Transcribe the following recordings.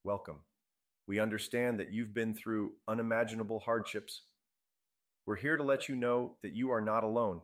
welcome. We understand that you've been through unimaginable hardships. We're here to let you know that you are not alone.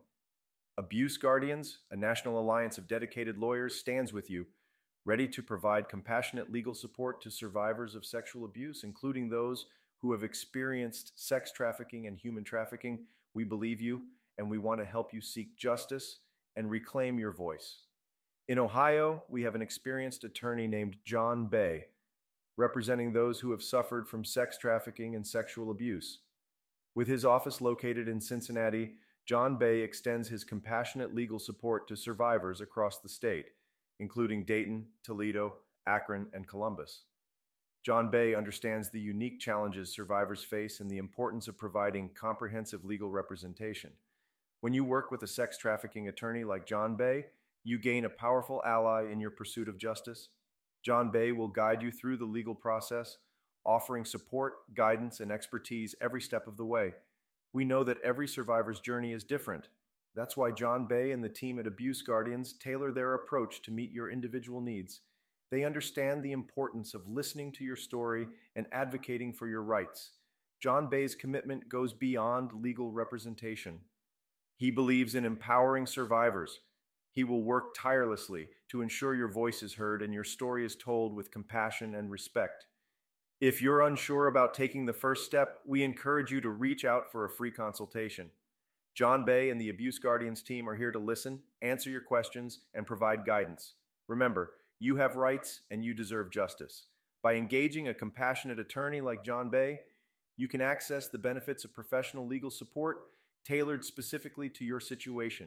Abuse Guardians, a national alliance of dedicated lawyers, stands with you, ready to provide compassionate legal support to survivors of sexual abuse, including those who have experienced sex trafficking and human trafficking. We believe you, and we want to help you seek justice and reclaim your voice. In Ohio, we have an experienced attorney named John Bay, representing those who have suffered from sex trafficking and sexual abuse. With his office located in Cincinnati, John Bay extends his compassionate legal support to survivors across the state, including Dayton, Toledo, Akron, and Columbus. John Bay understands the unique challenges survivors face and the importance of providing comprehensive legal representation. When you work with a sex trafficking attorney like John Bay, you gain a powerful ally in your pursuit of justice. John Bay will guide you through the legal process, offering support, guidance, and expertise every step of the way. We know that every survivor's journey is different. That's why John Bay and the team at Abuse Guardians tailor their approach to meet your individual needs. They understand the importance of listening to your story and advocating for your rights. John Bay's commitment goes beyond legal representation. He believes in empowering survivors. He will work tirelessly to ensure your voice is heard and your story is told with compassion and respect. If you're unsure about taking the first step, we encourage you to reach out for a free consultation. John Bay and the Abuse Guardians team are here to listen, answer your questions, and provide guidance. Remember, you have rights and you deserve justice. By engaging a compassionate attorney like John Bay, you can access the benefits of professional legal support tailored specifically to your situation.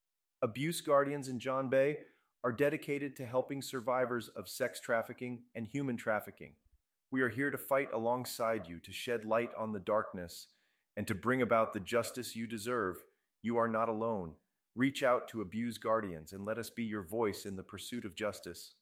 Abuse Guardians and John Bay are dedicated to helping survivors of sex trafficking and human trafficking. We are here to fight alongside you to shed light on the darkness and to bring about the justice you deserve. You are not alone. Reach out to Abuse Guardians and let us be your voice in the pursuit of justice.